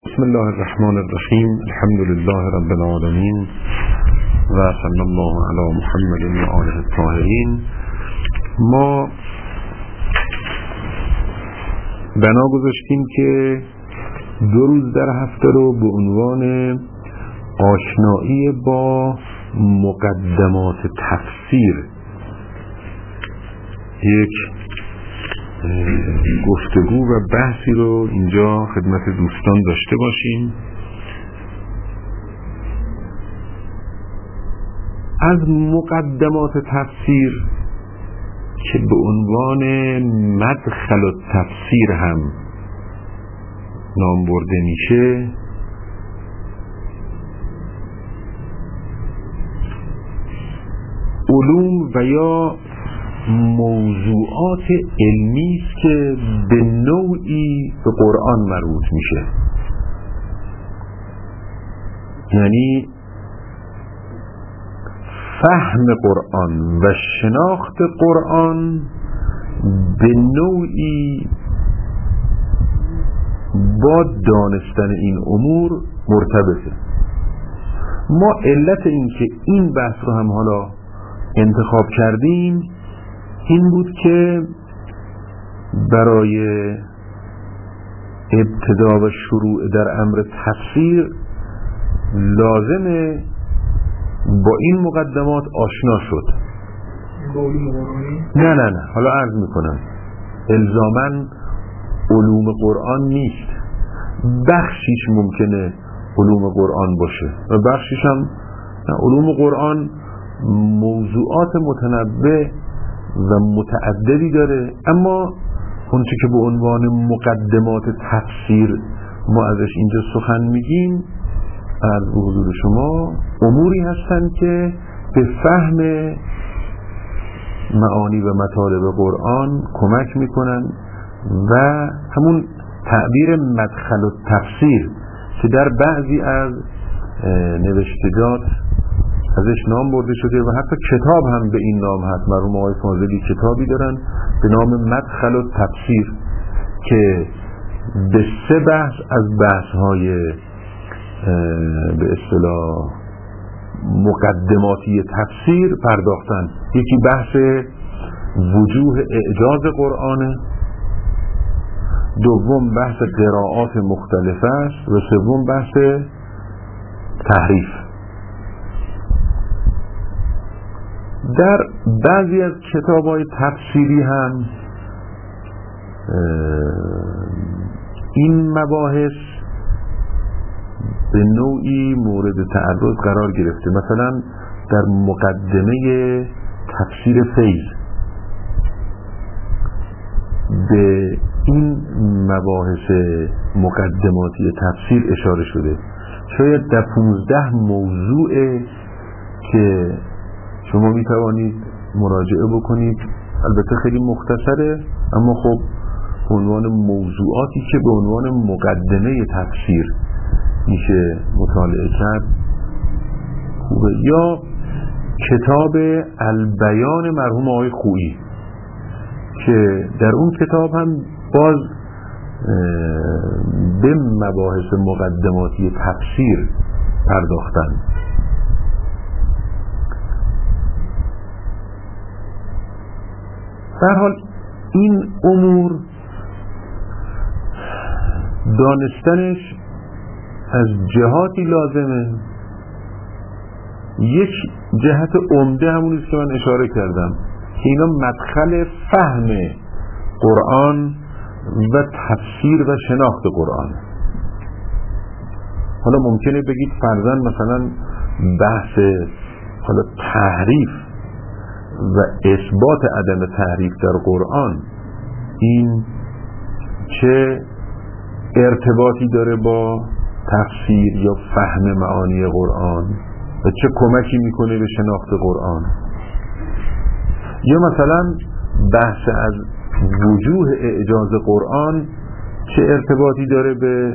بسم الله الرحمن الرحیم. الحمد لله رب العالمین و صلی الله علی محمد و آله الطاهرین. ما بنا گذاشتیم که 2 روز در هفته رو به عنوان آشنایی با مقدمات تفسیر یک گفتگو و بحثی رو اینجا خدمت دوستان داشته باشیم. از مقدمات تفسیر که به عنوان مدخل التفسیر هم نام برده میشه، علوم و یا موضوعات علمی است که به نوعی به قرآن مربوط میشه، یعنی فهم قرآن و شناخت قرآن به نوعی با دانستن این امور مرتبطه. ما علت این که این بحث رو هم حالا انتخاب کردیم این بود که برای ابتدا و شروع در امر تفسیر لازمه با این مقدمات آشنا شد. نه حالا عرض میکنم الزاماً علوم قرآن نیست، بخشیش ممکنه علوم قرآن باشه و بخشیش هم علوم قرآن موضوعات متنوع و متعددی داره، اما اون چه که به عنوان مقدمات تفسیر ما ازش اینجا سخن میگیم از حضور شما اموری هستن که به فهم معانی و مطالب قرآن کمک میکنن و همون تعبیر مدخل التفسیر که در بعضی از نوشتجات ازش نام برده شده و حتی کتاب هم به این نام هست. مرحوم آقای فاضلی کتابی دارن به نام مدخل التفسیر که به 3 بحث از بحث‌های به اصطلاح مقدماتی تفسیر پرداختن. یکی بحث وجوه اعجاز قرآنه، دوم بحث قراءات مختلفه است و سوم بحث تحریف. در بعضی از کتاب‌های تفسیری هم این مباحث به نوعی مورد تعرض قرار گرفته. مثلا در مقدمه تفسیر فیض به این مباحث مقدماتی تفسیر اشاره شده. شاید در 15 موضوع که شما می توانید مراجعه بکنید، البته خیلی مختصره اما خب عنوان موضوعاتی که به عنوان مقدمه تفسیر میشه مطالعه کرد خوبه. یا کتاب البیان مرحوم آقای خویی که در اون کتاب هم باز به مباحث مقدماتی تفسیر پرداختن. در حال این امور دانستنش از جهاتی لازمه. یک جهت عمده همونیست که من اشاره کردم که اینا مدخل فهم قرآن و تفسیر و شناخت قرآن. حالا ممکنه بگید فرضاً مثلا بحث حالا تحریف و اثبات عدم تحریف در قرآن این چه ارتباطی داره با تفسیر یا فهم معانی قرآن و چه کمکی میکنه به شناخت قرآن. یا مثلا بحث از وجوه اعجاز قرآن چه ارتباطی داره به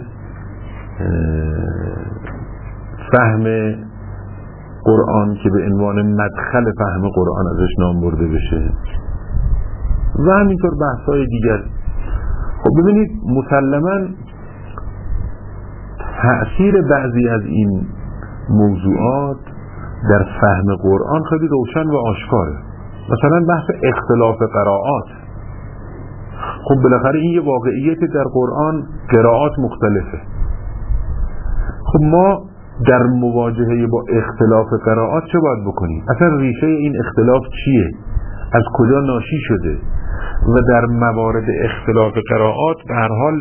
فهم قرآن که به عنوان مدخل فهم قرآن ازش نام برده بشه و همینطور بحث‌های دیگر. خب ببینید مسلماً تأثیر بعضی از این موضوعات در فهم قرآن خیلی روشن و آشکاره. مثلا بحث اختلاف قرائات. خب بالاخره این یه واقعیت در قرآن، قرائات مختلفه. خب ما در مواجهه با اختلاف قرائات چه باید بکنیم؟ اصلا ریشه این اختلاف چیه؟ از کجا ناشی شده؟ و در موارد اختلاف قرائات به هر حال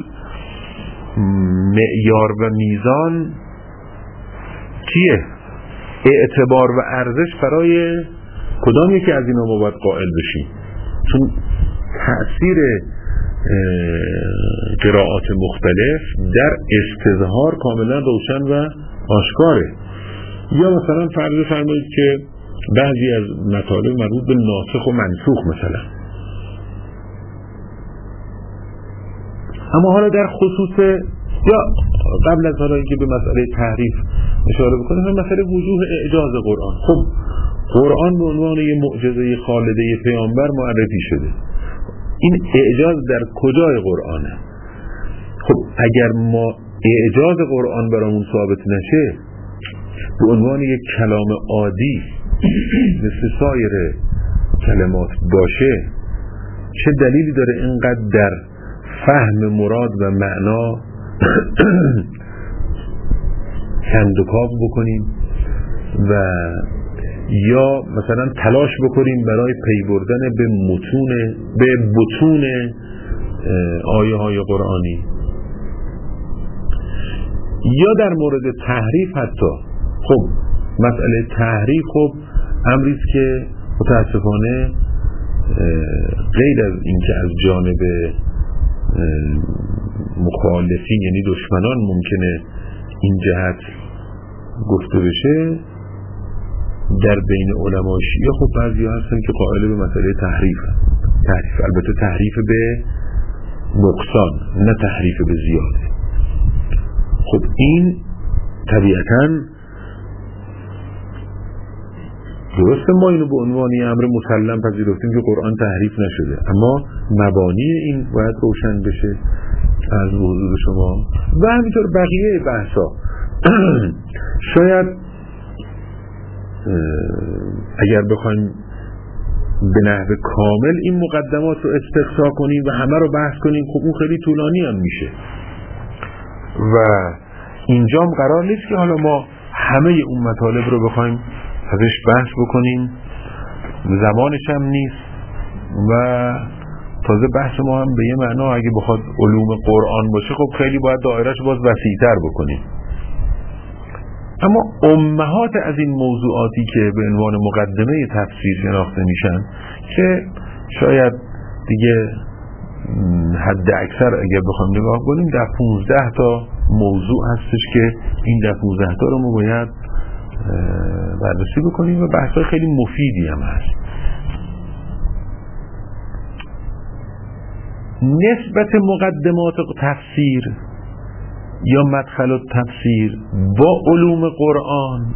معیار و میزان چیه؟ اعتبار و ارزش برای کدام یکی از اینا ما باید قائل بشیم؟ چون تأثیر قرائات مختلف در استظهار کاملا روشن و آشکاره. یا مثلا فرض فرمایید که بعضی از مطالب مربوط به ناسخ و منسوخ مثلا، اما حالا در خصوص یا قبل از حالا اینکه به مسئله تحریف اشاره بکنیم، مسئله وجوه اعجاز قرآن. خب قرآن به عنوان یه معجزه خالده پیامبر معرفی شده. این اعجاز در کجای قرآنه؟ خب اگر ما اعجاز قرآن برامون ثابت نشه، به عنوان یک کلام عادی مثل سایر کلمات باشه، چه دلیلی داره اینقدر در فهم مراد و معنا کندوکاو بکنیم و یا مثلا تلاش بکنیم برای پی بردن به بطون آیه های قرآنی؟ یا در مورد تحریف حتی، خب مسئله تحریف خب امریست که متاسفانه غیر از اینکه از جانب مخالفین یعنی دشمنان ممکنه این جهت گفته بشه، در بین علمای شیعه خب بعضی هستن که قائل به مسئله تحریف، البته تحریف به نقصان نه تحریف به زیاده. خب این طبیعتاً درسته ما اینو به عنوان امر مسلم پذیرفتیم که قرآن تحریف نشده، اما مبانی این باید روشن بشه از حضور شما و همینطور بقیه بحثا. شاید اگر بخوایم به نحو کامل این مقدمات رو استقصا کنیم و همه رو بحث کنیم، خب اون خیلی طولانی هم میشه و اینجام قرار نیست که حالا ما همه اون مطالب رو بخوایم ازش بحث بکنیم، زمانش هم نیست و تازه بحث ما هم به یه معنا اگه بخواد علوم قرآن باشه خب خیلی باید دایرهش باز وسیع‌تر بکنیم. اما امهات از این موضوعاتی که به عنوان مقدمه تفسیر شناخته میشن که شاید دیگه حد اکثر اگر بخوام نگاه کنیم در 15 تا موضوع هستش که این در 15 تا رو ما باید بررسی بکنیم و بحث‌های خیلی مفیدی هم هست. نسبت مقدمات تفسیر یا مدخل التفسیر با علوم قرآن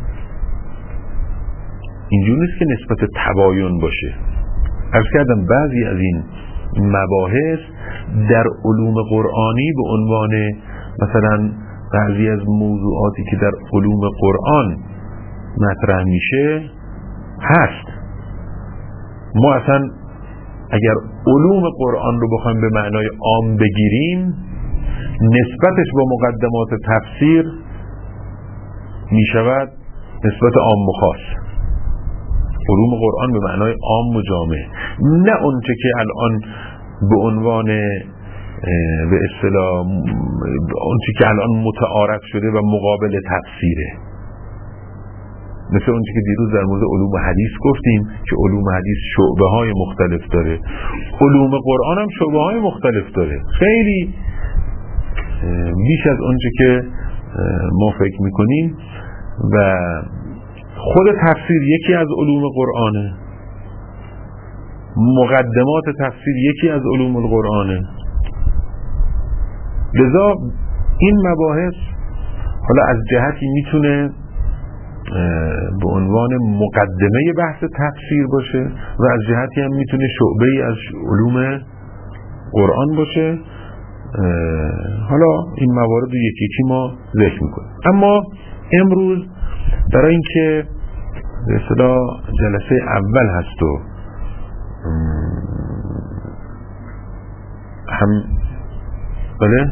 اینجور نیست که نسبت تباین باشه. عرض کردم بعضی از این مباحث در علوم قرآنی به عنوان مثلا بعضی از موضوعاتی که در علوم قرآن مطرح میشه هست. ما اصلا اگر علوم قرآن رو بخوایم به معنای عام بگیریم، نسبتش با مقدمات تفسیر میشود نسبت عام و خاص. علوم قرآن به معنای عام و جامع، نه اونچه که الان به عنوان به اصطلاح اونچه که الان متعارف شده و مقابل تفسیره. مثل اونچه که دیروز در مورد علوم حدیث گفتیم که علوم حدیث شعبه های مختلف داره، علوم قرآن هم شعبه های مختلف داره، خیلی بیش از اونچه که ما فکر میکنیم. و خود تفسیر یکی از علوم قرآنه، مقدمات تفسیر یکی از علوم القرآنه. لذا این مباحث حالا از جهتی میتونه به عنوان مقدمه بحث تفسیر باشه و از جهتی هم میتونه شعبه‌ای از علوم قرآن باشه حالا این موارد رو یکی یکی ما ذکر میکنیم. اما امروز برای اینکه به اصطلاح جلسه اول هست و هم بله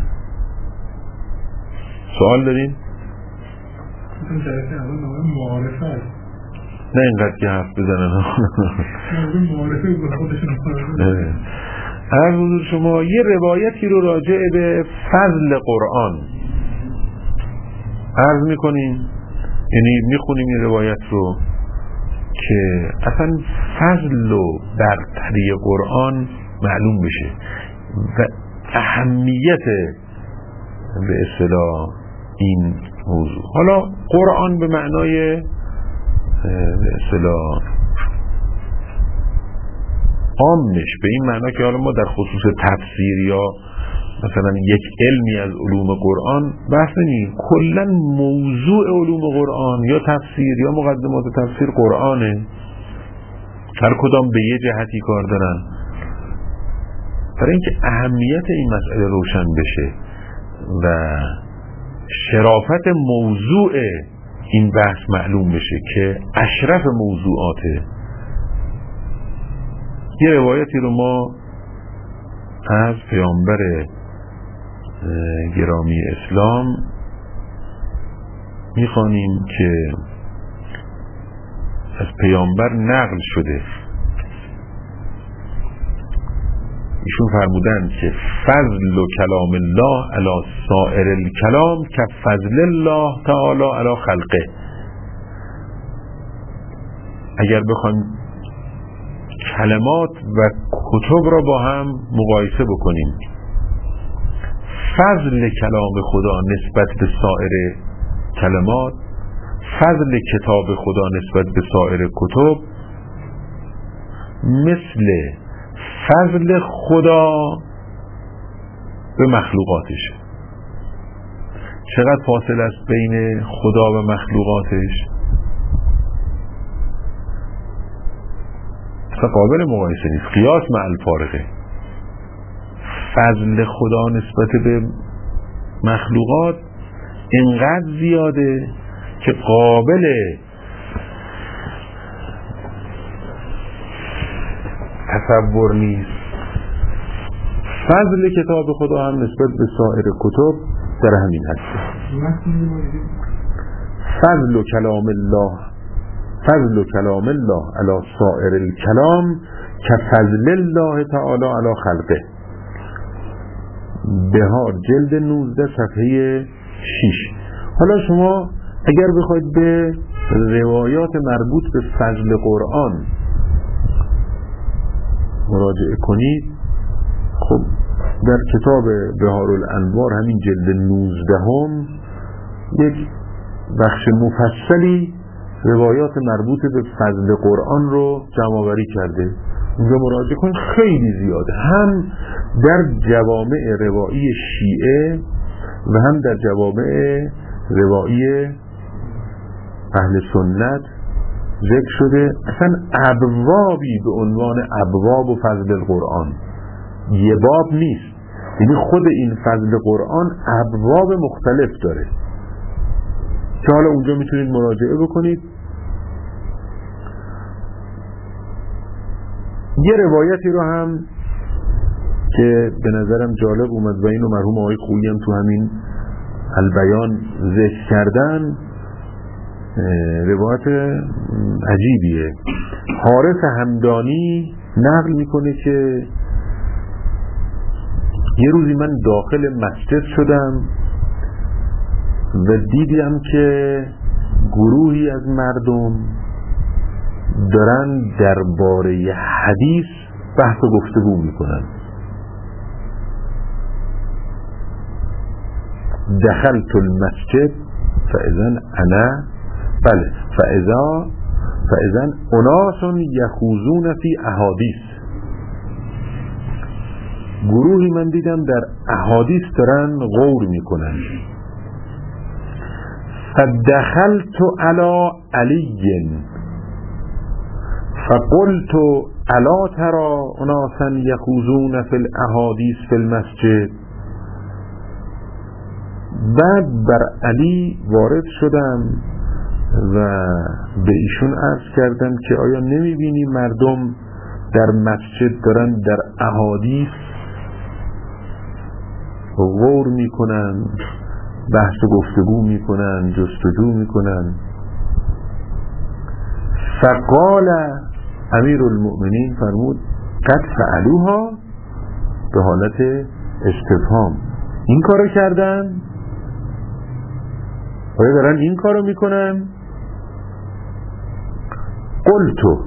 سوال دارین؟ جلسه اول معارفه هست، نه اینقدر که حرف بزنن. معارفه به خودشون. از حضور شما یه روایتی رو راجع به فضل قرآن عرض میکنیم، یعنی میخونیم این روایت رو که اصلا فضل و برتری قرآن معلوم بشه و اهمیت به اصطلاح این موضوع. حالا قرآن به معنای به اصطلاح عامش، به این معنا که حالا ما در خصوص تفسیر یا مثلا یک علمی از علوم قرآن بحث نمی، کلا موضوع علوم قرآن یا تفسیر یا مقدمات تفسیر قرآنه، هر کدام به یه جهتی کار دارن. برای اینکه اهمیت این مسئله روشن بشه و شرافت موضوع این بحث معلوم بشه که اشرف موضوعاته، یه روایتی رو ما از پیامبر گرامی اسلام میخوانیم که از پیامبر نقل شده. ایشون فرمودند که فضل و کلام الله علی سائر الکلام که فضل الله تعالی علی خلقه. اگر بخوایم کلمات و کتب را با هم مقایسه بکنیم، فضل کلام خدا نسبت به سایر کلمات، فضل کتاب خدا نسبت به سایر کتب مثل فضل خدا به مخلوقاتش. چقدر فاصله است بین خدا و مخلوقاتش؟ قابل مقایسه نیست، قیاس مع الفارقه. فضل خدا نسبت به مخلوقات اینقدر زیاده که قابل تصور نیست. فضل کتاب خدا هم نسبت به سایر کتب در همین هست. فضل کلام الله، فضل کلام الله علی سائر الکلام که فضل الله تعالی علی خلقه. بهار جلد 19 صفحه 6. حالا شما اگر بخواید به روایات مربوط به فضل قرآن مراجعه کنید، خب در کتاب بهار الانوار همین جلد 19 یک بخش مفصلی روایات مربوط به فضل قرآن رو جمع‌آوری کرده. اونجا مراجعه کنید، خیلی زیاده، هم در جوامع روایی شیعه و هم در جوامع روایی اهل سنت ذکر شده. اصلا ابوابی به عنوان ابواب و فضل القرآن، یه باب نیست، یعنی خود این فضل قرآن ابواب مختلف داره که حالا اونجا میتونید مراجعه بکنید. یه روایتی رو هم که به نظرم جالب اومد و اینو مرحوم آقای خویی هم تو همین البیان ذکر کردن، روایت عجیبیه. حارث همدانی نقل میکنه که یه روزی من داخل مسجد شدم و دیدم که گروهی از مردم دارن درباره حدیث بحث و گفتگو میکنن. دخلت المسجد فاذا انا بله فاذا اناس یخوضون فی احادیث. گروهی من دیدم در احادیث دارن غور میکنن. فدخلت علی علی فقلت الا ترى اناسا یخوضون فی الاحادیث فی المسجد. بعد بر علی وارد شدم و به ایشون عرض کردم که آیا نمیبینی مردم در مسجد دارن در احادیث غور میکنن، بحث و گفتگو میکنن، جستجو میکنن. فقال امیر المؤمنین فرمود قد فعلوها، به حالت استفهام، این کارو کردن؟ آیا دارن این کارو میکنن؟ قلتو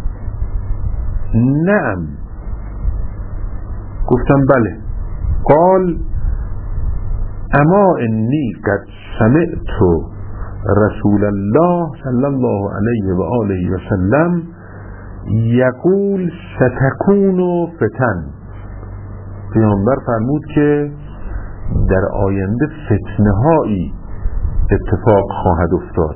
نعم، گفتم بله. قال اما انی قد سمعت رسول الله صلی الله علیه و آله و سلم یقول ستکون فتن. پیامبر فرمود که در آینده فتنه هایی اتفاق خواهد افتاد،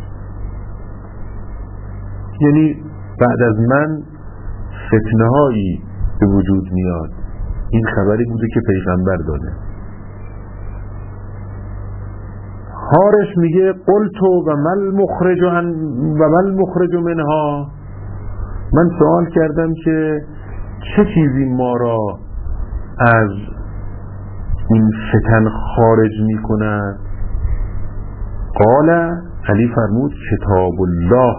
یعنی بعد از من فتنه هایی به وجود میاد. این خبری بوده که پیغمبر داده. حارث میگه قلتو و مل مخرج منها، من سوال کردم که چه چیزی ما را از این فتن خارج میکند؟ قال علی فرمود کتاب الله.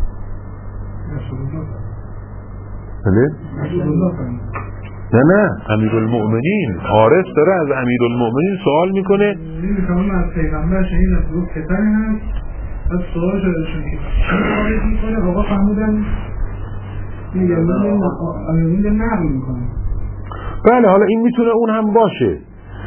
بله؟ نه امیرالمؤمنین. حارث داره از امیرالمؤمنین سوال میکنه. این از پیغمبر شهید از روز فتن هست، از سوال شدهشون که خارج میکنه. آقا فهمودن امیرالمؤمنین نقل میکنه. بله، حالا این میتونه اون هم باشه،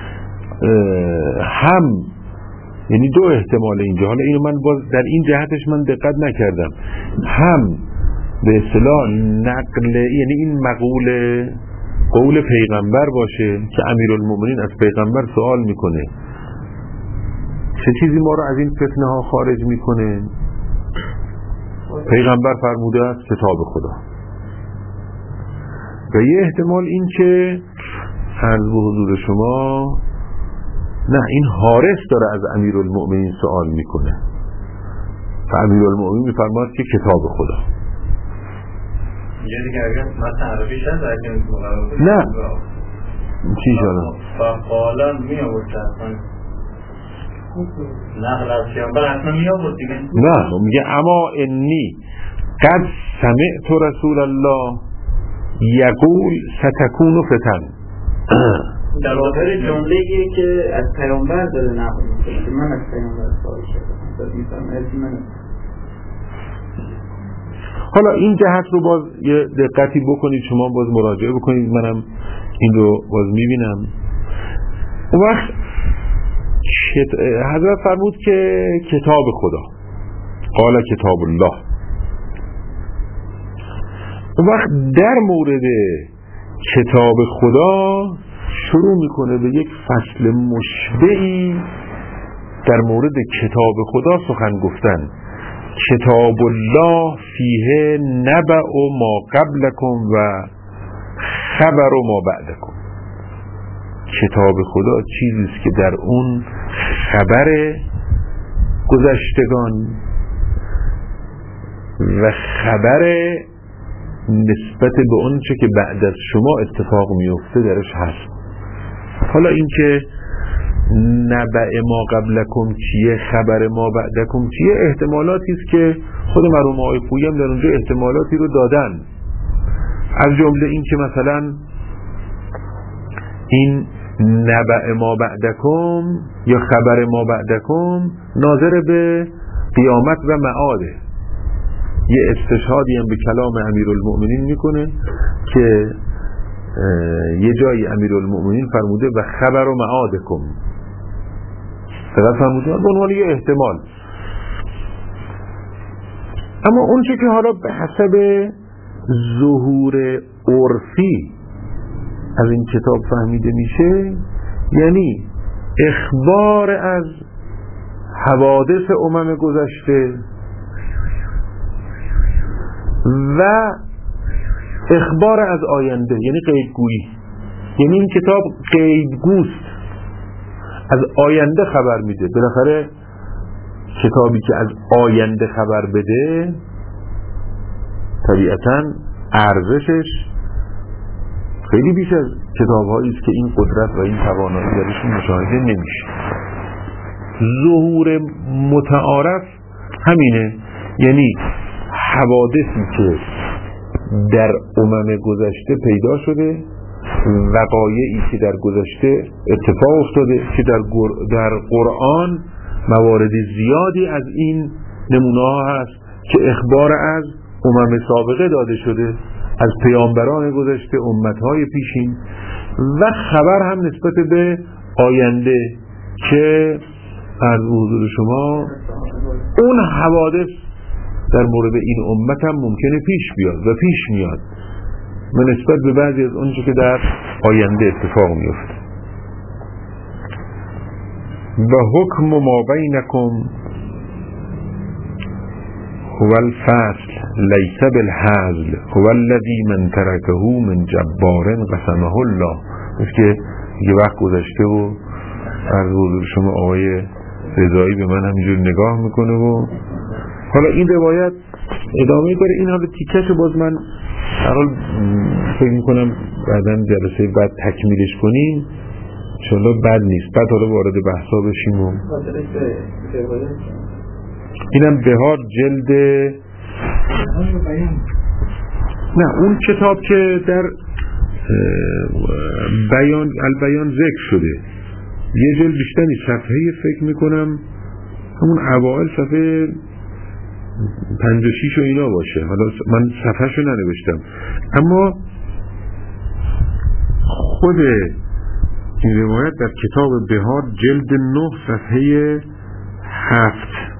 هم یعنی دو احتمال اینجا. حالا اینو من باز در این جهتش من دقت نکردم. هم به اصطلاح نقل، یعنی این قول پیغمبر باشه که امیرالمؤمنین از پیغمبر سوال میکنه چه چیزی ما رو از این فتنه ها خارج میکنه. پیغمبر فرموده است کتاب خدا. و یه احتمال این که عرض به حضور شما، نه، این حارث داره از امیرالمؤمنین سوال میکنه و امیرالمؤمنین میفرماد که کتاب خدا. یه دیگه اگر مثلا عربیش هست اگر مقابل نه چی شده؟ فقالا می آورد اصلا نقل از پیامبر اصلا می آورد دیگه. نه، میگه اما انی قد سمعت رسول الله یقول ستکون فتن. در آخر جمله‌ایه که از پیامبر داره نقل میکنه. من از پیامبر سوال شدم. حالا این جهت رو باز یه دقتی بکنید، شما باز مراجعه بکنید، منم این رو باز میبینم. اون وقت حضرت فرمود که کتاب خدا، قال کتاب الله. اون وقت در مورد کتاب خدا شروع میکنه به یک فصل مشبعی در مورد کتاب خدا سخن گفتن. کتاب الله فیه نبأ ما قبلکم و خبر ما بعدکم. کتاب خدا چیزیست که در اون خبر گذشتگان و خبر نسبت به اون چه که بعد از شما اتفاق میفته درش هست. حالا این که نبأ ما قبلکم چیه، خبر ما بعدکم چیه، احتمالاتی است که خود مرحوم آقای خویی هم در اونجا احتمالاتی رو دادن. از جمله این که مثلا این نبأ ما بعدکم یا خبر ما بعدکم ناظر به قیامت و معاده. یه استشهادی هم به کلام امیرالمؤمنین میکنه که یه جایی امیرالمؤمنین فرموده و خبر و معادکم، فقط فرموده به عنوان یه احتمال. اما اون چه که حالا به حسب ظهور عرفی از این کتاب فهمیده میشه، یعنی اخبار از حوادث امم گذشته و اخبار از آینده، یعنی غیبگویی. یعنی این کتاب غیبگوست. از آینده خبر میده. بالاخره کتابی که از آینده خبر بده طبیعتاً ارزشش خیلی بیش از کتاب‌هایی است که این قدرت و این توانایی درشون مشاهده نمیشه. ظهور متعارف همینه، یعنی حوادثی که در گذشته پیدا شده، وقایعی که در گذشته اتفاق افتاده که در قرآن موارد زیادی از این نمونه ها هست که اخبار از سابقه داده شده، از پیامبران گذشته، امتهای پیشین، و خبر هم نسبت به آینده که از حضور شما اون حوادث در مورد این امت هم ممکنه پیش بیاد و پیش میاد و نسبت به بعضی از اون که در آینده اتفاق میفته. و حکم ما بینکم هو الفصل لیس بالهزل هو الذی من ترکه من جبار قسمه الله. است که یه وقت گذشته و از حضور شما آقای رضایی به من همینجور نگاه میکنه و حالا این روایت ادامه داره. این حالا تیکش باز من حالا فکر میکنم بعداً جلسه بعد تکمیلش کنیم انشاءالله بد نیست. بعد حالا وارد بحثا بشیم و اینم بهار جلد نه اون کتاب که در البیان ذکر شده یه جلد بیشتر نیست، صفحه فکر میکنم همون اوائل صفحه 56 و اینا باشه. حالا من صفحه شو ننوشتم، اما خود این روایت در کتاب بهار جلد 9 صفحه 7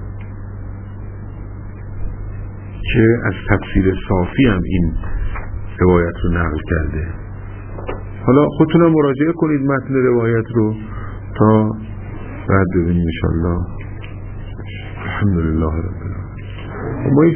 که از تفسیر صافی هم این روایت رو نقل کرده. حالا خودتونم مراجعه کنید متن روایت رو تا بعد ببینیم انشاءالله. الحمدلله رب العالمین.